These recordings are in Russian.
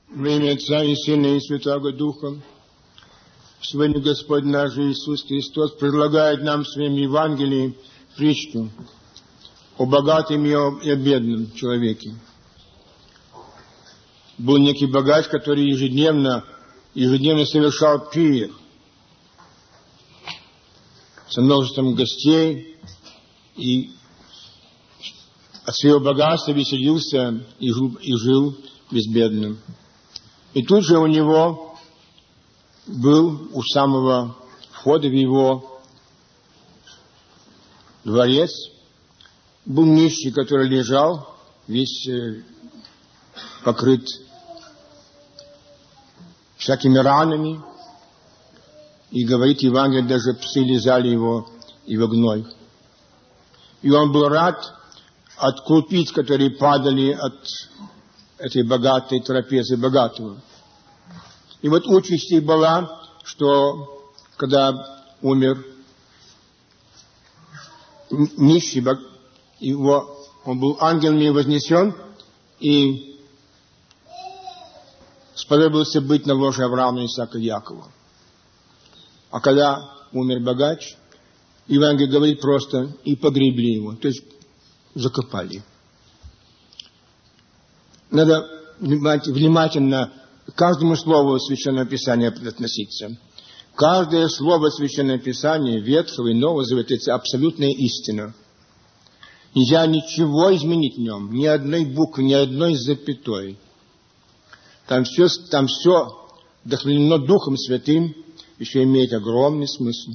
Во имя Отца и Сына и Святаго Духа. Сегодня Господь наш Иисус Христос предлагает нам в своем Евангелии притчу о богатом и о бедном человеке. Был некий богач, который ежедневно совершал пир со множеством гостей и от своего богатства веселился и жил безбедным. И тут же у него был у самого входа в его дворец был нищий, который лежал, весь покрыт всякими ранами. И говорит Евангелие, даже псы лизали его гной. И он был рад от крупиц, которые падали от этой богатой трапезы богатого. И вот участь их была, что когда умер нищий, он был ангелами вознесен и сподобился быть на ложе Авраама, Исаака и Якова. А когда умер богач, Евангелие говорит просто, и погребли его, то есть закопали. Надо внимательно к каждому слову Священного Писания относиться. Каждое слово Священного Писания, Ветхого и Нового Завета, это абсолютная истина. Нельзя ничего изменить в нем, ни одной буквы, ни одной запятой. Там все вдохновлено Духом Святым, еще имеет огромный смысл.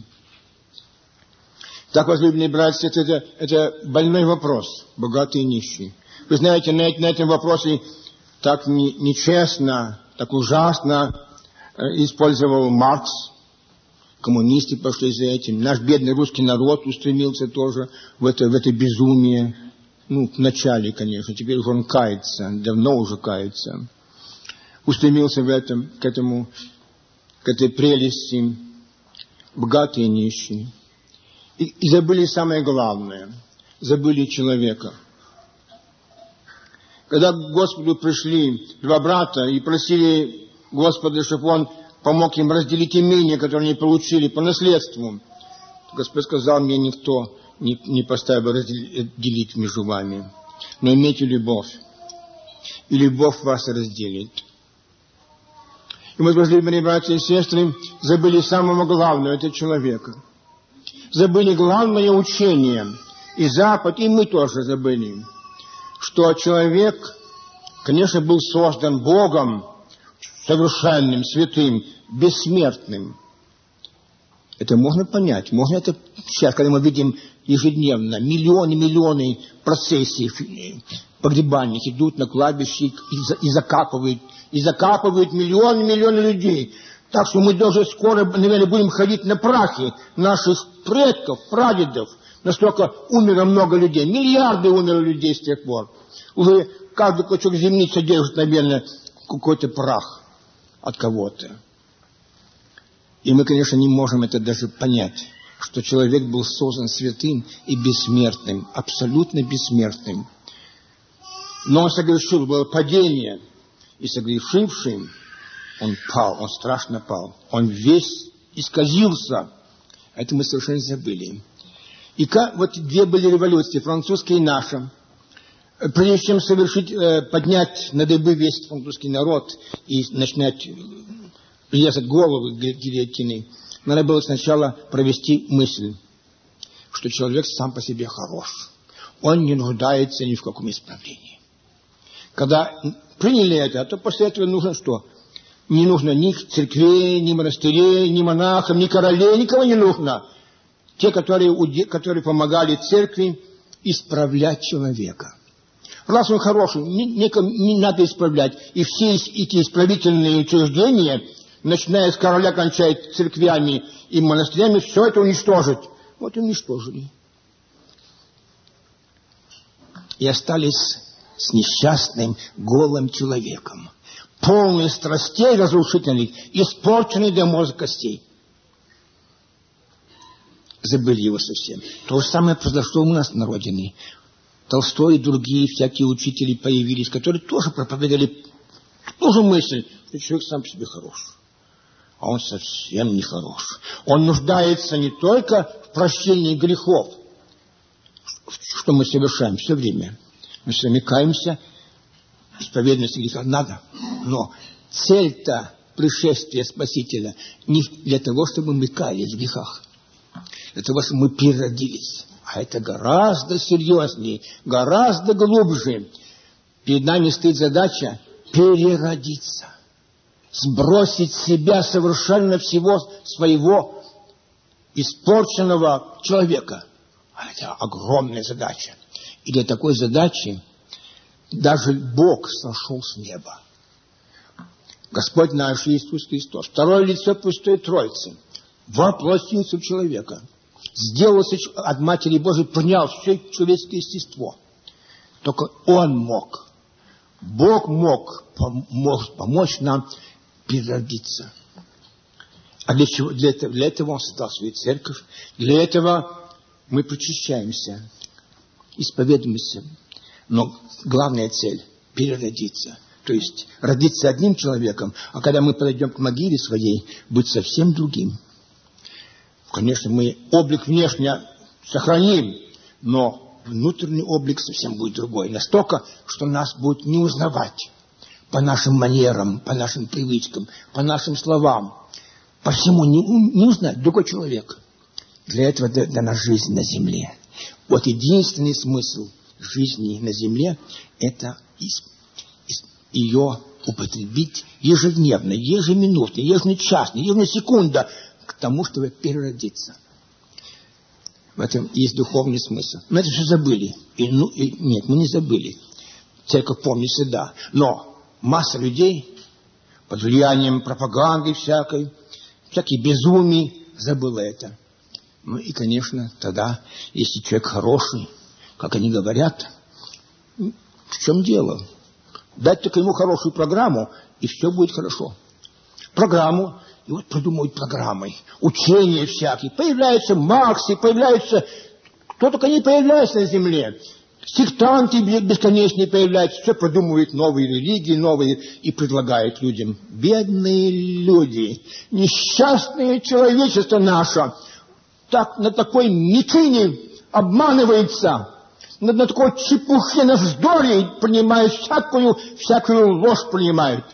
Так, возлюбленные братья, это больной вопрос, богатый и нищий. Вы знаете, на этом вопросе так нечестно, так ужасно использовал Маркс. Коммунисты пошли за этим. Наш бедный русский народ устремился тоже в это безумие. Вначале, конечно, теперь уже он кается, давно уже кается. Устремился к этой прелести, богатые и нищие. И забыли самое главное, забыли человека. Когда к Господу пришли два брата и просили Господа, чтобы Он помог им разделить имение, которое они получили по наследству, Господь сказал: мне никто не поставил разделить между вами, но имейте любовь, и любовь вас разделит. И мы, возлюбленные братья и сестры, забыли самого главного, это человека. Забыли главное учение, и Запад, и мы тоже забыли, что человек, конечно, был создан Богом, совершенным, святым, бессмертным. Это можно понять. Можно это сейчас, когда мы видим ежедневно миллионы процессий погребальных идут на кладбище и закапывают миллионы людей. Так что мы даже скоро, наверное, будем ходить на прахе наших предков, прадедов. Настолько умерло много людей. Миллиарды умерло людей с тех пор. Уже каждый клочок земли содержит, наверное, какой-то прах от кого-то. И мы, конечно, не можем это даже понять, что человек был создан святым и бессмертным, абсолютно бессмертным. Но он согрешил, было падение, и согрешившим он пал, он страшно пал. Он весь исказился. Это мы совершенно забыли. И вот две были революции, французская и наша. Прежде чем поднять на дыбы весь французский народ и начинать резать головы гильотины, надо было сначала провести мысль, что человек сам по себе хорош. Он не нуждается ни в каком исправлении. Когда приняли это, то после этого нужно что? Не нужно ни церквей, ни монастырей, ни монахов, ни королей, никого не нужно. Те, которые помогали церкви исправлять человека. Раз он хороший, не надо исправлять. И все эти исправительные учреждения, начиная с короля, кончая церквями и монастырями, все это уничтожить. Вот уничтожили. И остались с несчастным, голым человеком. Полный страстей разрушительных, испорченный до мозга костей. Забыли его совсем. То же самое произошло у нас на родине. Толстой и другие всякие учители появились, которые тоже проповедовали Тоже мысль, что человек сам по себе хорош. А он совсем не хорош. Он нуждается не только в прощении грехов, что мы совершаем все время. Мы с вами каемся, исповедуемся греха надо. Но цель-то пришествия Спасителя не для того, чтобы мы каялись в грехах. Для того, чтобы мы переродились. А это гораздо серьезнее, гораздо глубже. Перед нами стоит задача переродиться. Сбросить с себя совершенно всего своего испорченного человека. А это огромная задача. И для такой задачи даже Бог сошел с неба. Господь наш Иисус Христос, второе лицо Пресвятой Троицы, воплотился в человека, сделался от Матери Божией, принял все человеческое естество. Только Он мог, Бог мог помочь нам переродиться. А для чего? Для этого Он создал свою церковь, для этого мы причащаемся, исповедуемся. Но главная цель – переродиться. То есть родиться одним человеком, а когда мы подойдем к могиле своей, быть совсем другим. Конечно, мы облик внешне сохраним, но внутренний облик совсем будет другой. Настолько, что нас будет не узнавать по нашим манерам, по нашим привычкам, по нашим словам. По всему не узнать другой человек. Для этого дана жизнь на земле. Вот единственный смысл жизни на земле – это ее употребить ежедневно, ежеминутно, ежечасно, ежесекунда к тому, чтобы переродиться. В этом есть духовный смысл. Мы это все забыли. Нет, мы не забыли. Церковь помнит всегда. Но масса людей под влиянием пропаганды всякой безумий забыла это. Ну и, конечно, тогда, если человек хороший, как они говорят, в чем дело? Дать только ему хорошую программу, и все будет хорошо. Программу, и вот придумывают программой. Учения всякие. Появляются Марксы, появляются... Кто только не появляется на земле. Сектанты бесконечные появляются. Все придумывают новые религии, новые, и предлагают людям. Бедные люди, несчастное человечество наше, так, на такой мякине обманывается. На такой чепухе, на вздоре принимают всякую ложь принимают.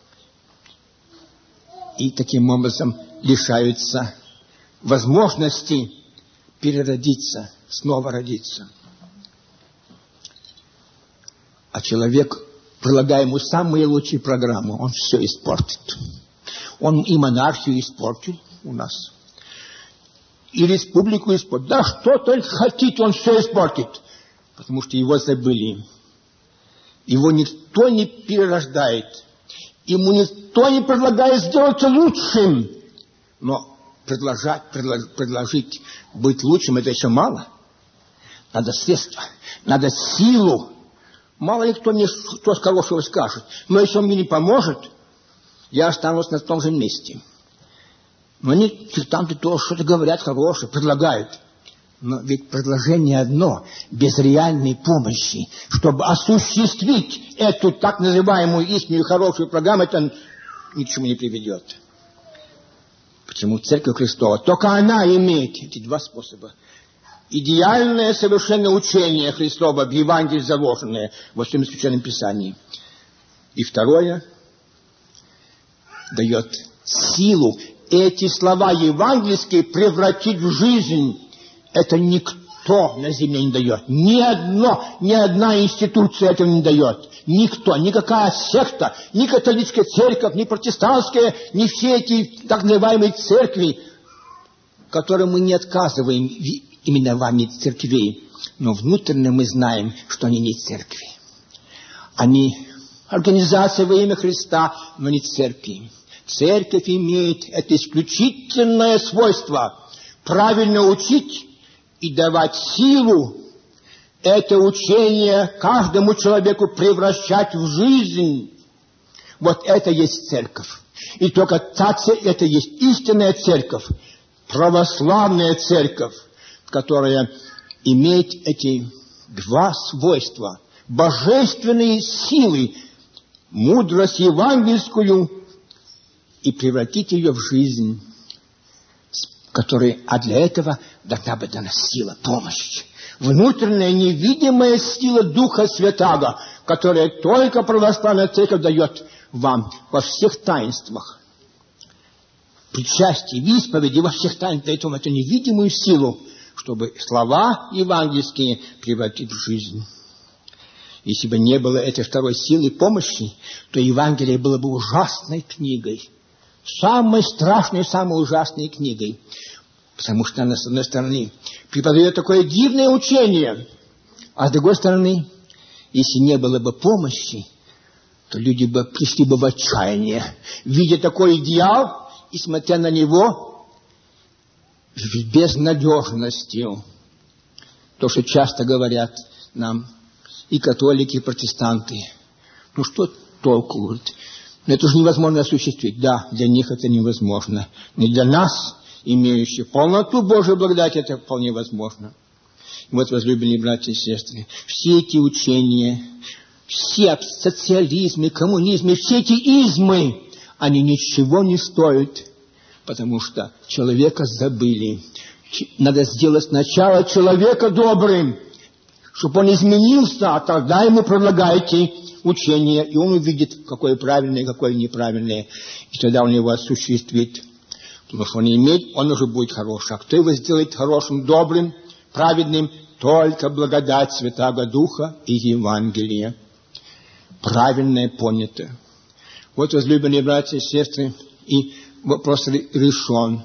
И таким образом лишаются возможности переродиться, снова родиться. А человек, прилагая ему самые лучшие программы, он все испортит. Он и монархию испортил у нас, и республику испортит. Да что только хотите, он все испортит. Потому что его забыли. Его никто не перерождает. Ему никто не предлагает сделаться лучшим. Но предложить быть лучшим, это еще мало. Надо средства, надо силу. Мало ли кто мне что хорошего скажет. Но если он мне не поможет, я останусь на том же месте. Но они, сектанты, тоже что-то говорят хорошее, предлагают. Но ведь предложение одно, без реальной помощи, чтобы осуществить эту так называемую истинную хорошую программу, это ни к чему не приведет. Почему Церковь Христова? Только она имеет эти два способа. Идеальное совершенное учение Христова в Евангелии заложенное во всем Священном Писании. И второе, дает силу эти слова евангельские превратить в жизнь. Это никто на земле не дает. Ни одна институция этого не дает. Никто, никакая секта, ни католическая церковь, ни протестантская, ни все эти так называемые церкви, которым мы не отказываем в именовании церквей. Но внутренне мы знаем, что они не церкви. Они организация во имя Христа, но не церкви. Церковь имеет это исключительное свойство правильно учить и давать силу это учение каждому человеку превращать в жизнь. Вот это есть церковь. И только это есть истинная церковь, православная церковь, которая имеет эти два свойства. Божественные силы мудрость евангельскую и превратить ее в жизнь, а для этого должна быть дана сила, помощь. Внутренняя невидимая сила Духа Святаго, которая только православная церковь дает вам во всех таинствах. Причастие, в исповеди, во всех таинствах дает вам эту невидимую силу, чтобы слова евангельские превратить в жизнь. Если бы не было этой второй силы помощи, то Евангелие было бы ужасной книгой. Самой страшной, самой ужасной книгой. Потому что она, с одной стороны, преподает такое дивное учение, а с другой стороны, если не было бы помощи, то люди бы пришли бы в отчаяние, видя такой идеал и смотря на него с безнадежностью. То, что часто говорят нам и католики, и протестанты. Ну что толку? Говорит, это же невозможно осуществить. Да, для них это невозможно. Но для нас, имеющих полноту Божьей благодати, это вполне возможно. И вот, возлюбленные братья и сестры, все эти учения, все социализмы, коммунизмы, все эти измы, они ничего не стоят, потому что человека забыли. Надо сделать сначала человека добрым, чтобы он изменился, а тогда ему предлагайте учение, и он увидит, какое правильное, какое неправильное, и тогда он его осуществит. Потому что он имеет, он уже будет хороший. А кто его сделает хорошим, добрым, праведным? Только благодать Святаго Духа и Евангелия. Правильное понято. Вот, возлюбленные братья и сестры, и вопрос решен.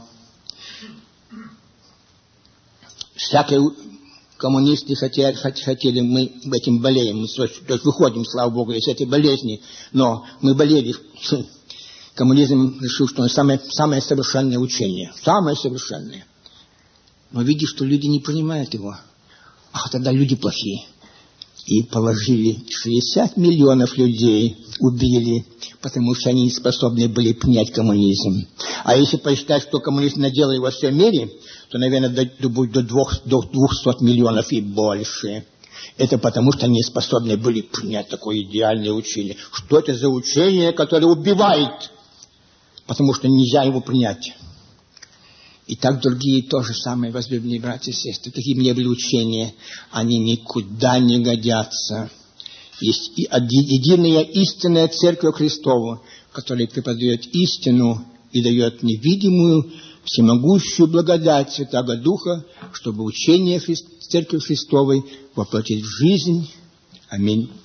Всякие коммунисты хотели, мы этим болеем, мы то есть выходим, слава Богу, из этой болезни, но мы болели. Коммунизм решил, что он самое совершенное учение. Самое совершенное. Но видишь, что люди не принимают его. Ах, тогда люди плохие. И положили 60 миллионов людей, убили, потому что они не способны были принять коммунизм. А если посчитать, что коммунизм наделали во всем мире, то, наверное, будет до 200 миллионов и больше. Это потому, что они не способны были принять такое идеальное учение. Что это за учение, которое убивает? Потому что нельзя его принять. И так другие то же самое, возлюбленные братья и сестры. Какие мне были учения, они никуда не годятся. Есть единая истинная Церковь Христова, которая преподает истину и дает невидимую, всемогущую благодать Святаго Духа, чтобы учение Церкви Христовой воплотить в жизнь. Аминь.